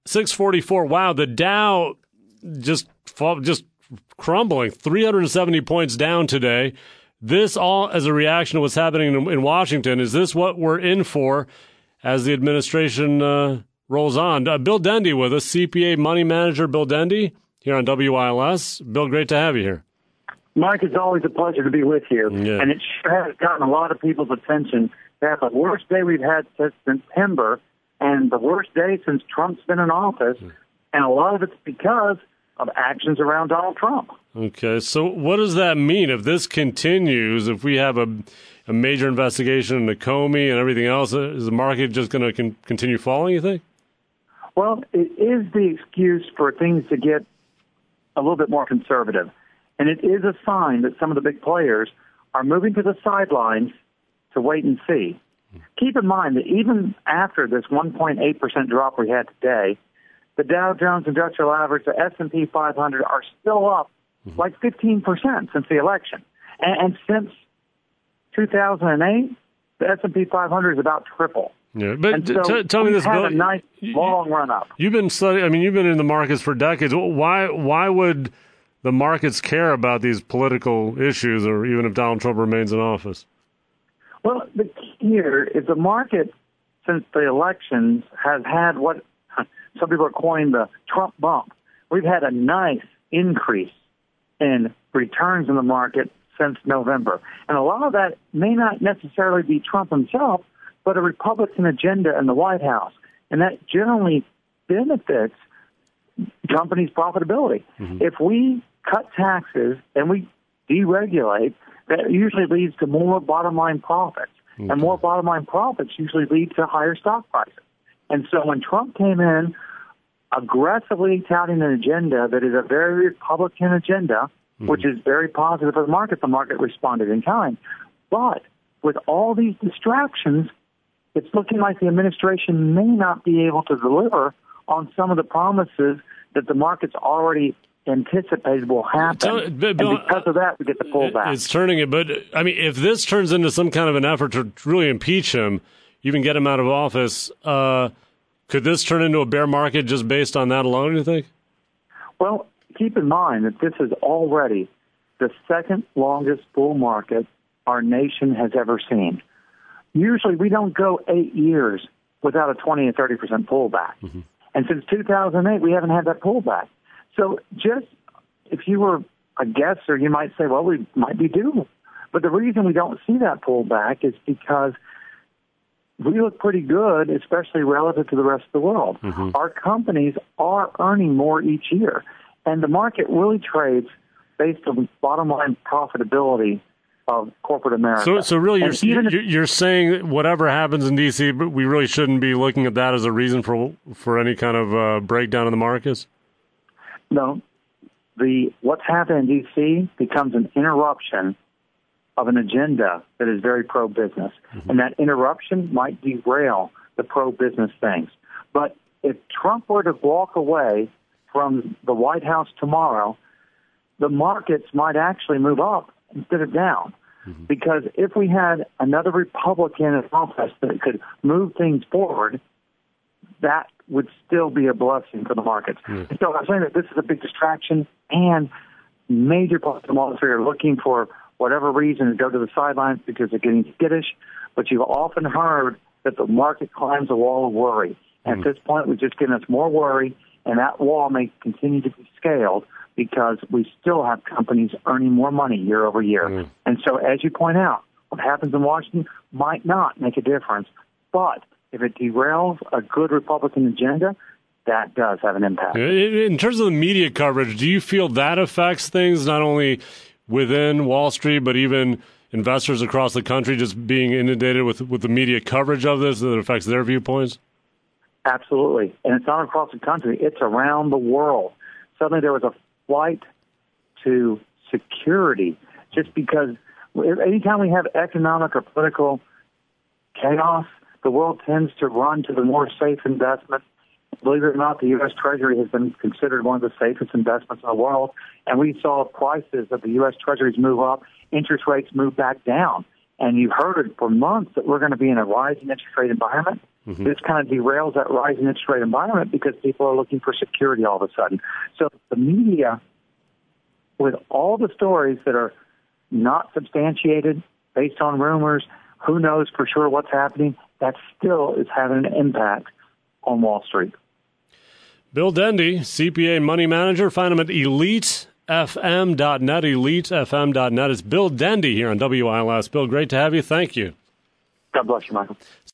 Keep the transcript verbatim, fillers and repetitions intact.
six forty-four. Wow, the Dow just just crumbling, three hundred seventy points down today. This all as a reaction to what's happening in, in Washington. Is this what we're in for as the administration uh, rolls on? Uh, Bill Dendy with us, C P A money manager Bill Dendy here on W I L S. Bill, great to have you here. Mike, it's always a pleasure to be with you. Yeah. And it sure has gotten a lot of people's attention. That's the worst day we've had since September and the worst day since Trump's been in office. And a lot of it's because of actions around Donald Trump. Okay, so what does that mean if this continues? If we have a, a major investigation into Comey and everything else, is the market just going to con- continue falling, you think? Well, it is the excuse for things to get a little bit more conservative. And it is a sign that some of the big players are moving to the sidelines to wait and see. Keep in mind that even after this one point eight percent drop we had today, the Dow Jones Industrial Average, the S and P five hundred are still up like fifteen percent since the election. And, and since two thousand eight, the S and P five hundred is about triple. Yeah, but so t- tell me this, had Bill. a nice long run up. You've been studying. I mean, you've been in the markets for decades. Why? Why would the markets care about these political issues, or even if Donald Trump remains in office? Well, the key here is the market, since the elections, has had what some people are calling the Trump bump. We've had a nice increase in returns in the market since November. And a lot of that may not necessarily be Trump himself, but a Republican agenda in the White House. And that generally benefits companies' profitability. Mm-hmm. If we cut taxes and we deregulate, that usually leads to more bottom-line profits. Okay. And more bottom-line profits usually lead to higher stock prices. And so when Trump came in aggressively touting an agenda that is a very Republican agenda, mm-hmm. which is very positive for the market, the market responded in kind. But with all these distractions, it's looking like the administration may not be able to deliver on some of the promises that the market's already anticipated will happen. So, but, Bill, and because of that, we get the pullback. It's turning it, but I mean, if this turns into some kind of an effort to really impeach him, even get him out of office, uh, could this turn into a bear market just based on that alone, you think? Well, keep in mind that this is already the second longest bull market our nation has ever seen. Usually we don't go eight years without a twenty and thirty percent pullback. Mm-hmm. And since two thousand eight, we haven't had that pullback. So just if you were a guesser, you might say, well, we might be due. But the reason we don't see that pullback is because we look pretty good, especially relative to the rest of the world. Mm-hmm. Our companies are earning more each year. And the market really trades based on bottom-line profitability of corporate America. So, so really, you're, you're, you're saying that whatever happens in D C, we really shouldn't be looking at that as a reason for for any kind of uh, breakdown in the markets? No. The what's happened in D C becomes an interruption of an agenda that is very pro-business. Mm-hmm. And that interruption might derail the pro-business things. But if Trump were to walk away from the White House tomorrow, the markets might actually move up instead of down. Mm-hmm. Because if we had another Republican in office that could move things forward, that would still be a blessing for the markets. Mm-hmm. So I'm saying that this is a big distraction, and major parts of the market are looking for whatever reason to go to the sidelines because they're getting skittish. But you've often heard that the market climbs a wall of worry. And mm-hmm. at this point, we're just getting us more worry, and that wall may continue to be scaled because we still have companies earning more money year over year. Mm. And so, as you point out, what happens in Washington might not make a difference. But if it derails a good Republican agenda, that does have an impact. In terms of the media coverage, do you feel that affects things not only within Wall Street, but even investors across the country just being inundated with, with the media coverage of this that affects their viewpoints? Absolutely. And it's not across the country. It's around the world. Suddenly there was a flight to security just because anytime we have economic or political chaos, the world tends to run to the more safe investment. Believe it or not, the U S Treasury has been considered one of the safest investments in the world, and we saw prices of the U S Treasuries move up, interest rates move back down. And you heard it for months that we're going to be in a rising interest rate environment, Mm-hmm. This kind of derails that rising interest rate environment because people are looking for security all of a sudden. So the media, with all the stories that are not substantiated, based on rumors, who knows for sure what's happening, that still is having an impact on Wall Street. Bill Dendy, C P A money manager. Find him at elite f m dot net, elite f m dot net. It's Bill Dendy here on W I L S. Bill, great to have you. Thank you. God bless you, Michael.